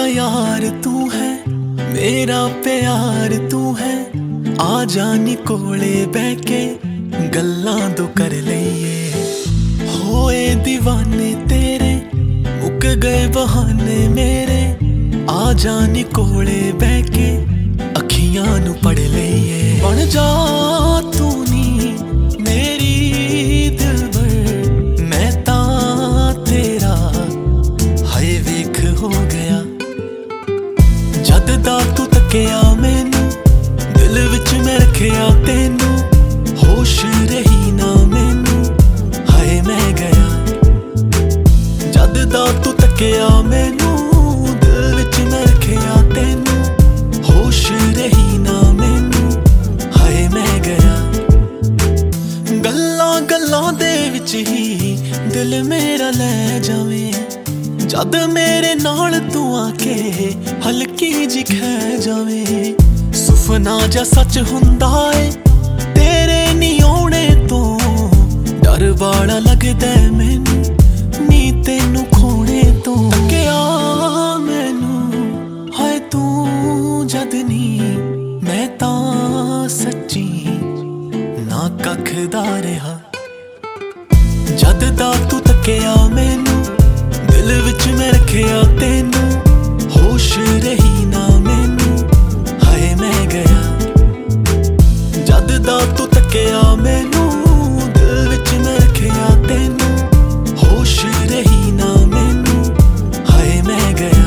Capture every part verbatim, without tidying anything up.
यार तू है, मेरा प्यार तू है। आ जानी कोले बैके गल्लां दो कर लईए। होए दीवाने तेरे मुक गए बहाने मेरे। आ जानी कोले बैके अखियां नू पढ़ लईए। बन जा तू नी मेरी दिलबर, मैं तां तेरा हाय वेख हो गया। जद दा तू तकिया मैनू, दिल विच मैं रखिया तेनू। होश रही ना मैनू, हाय मैं गया। जद दा तू तकिया मैनू, दिल विच मैं रखिया तेनू। होश रही ना मैनू, हाय मैं गया। गल्लां गल्लां दे विच ही दिल मेरा लै जावे। जद मेरे नाल तू आके हल्की जी खै जावे। सुफना जा सच हुंदा है तेरे नी आउणे तो। डर वाला लगदा मैनू नी तेनू खोने तो। तकिया मैनू हाय तू जद नी, मैं तां सच्ची ना कख दा रहा। जद दा तू तकिया मैनू, दिल विच मैं रखिया तेनू। होश रही ना मैनू, हाय मैं गया। जद दा तू तकिया मैनू, दिल विच मैं रखिया तेनू। होश रही ना मैनू, हाय मैं गया।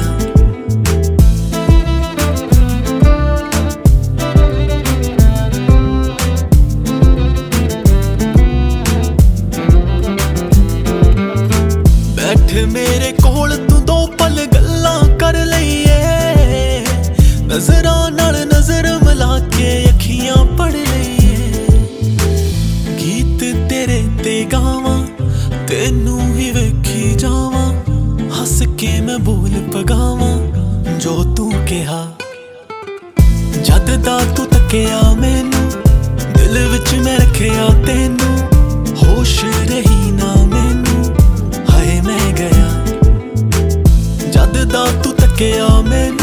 बैठ मेरे कोल तू दो पल गल्लां कर लईए। नजरां नाल नजर मिला के अखियां पढ़ लईए। गीत तेरे ते गावां, तेनू ही वेखी जावां। हस के मैं बोल पगावां जो तू कहा। जद दा तू तकिया मैनू, दिल विच मैं रखिया तेनू। होश रही ना मैनू, हाय मैं गया। जद दा तू तकिया मैनू,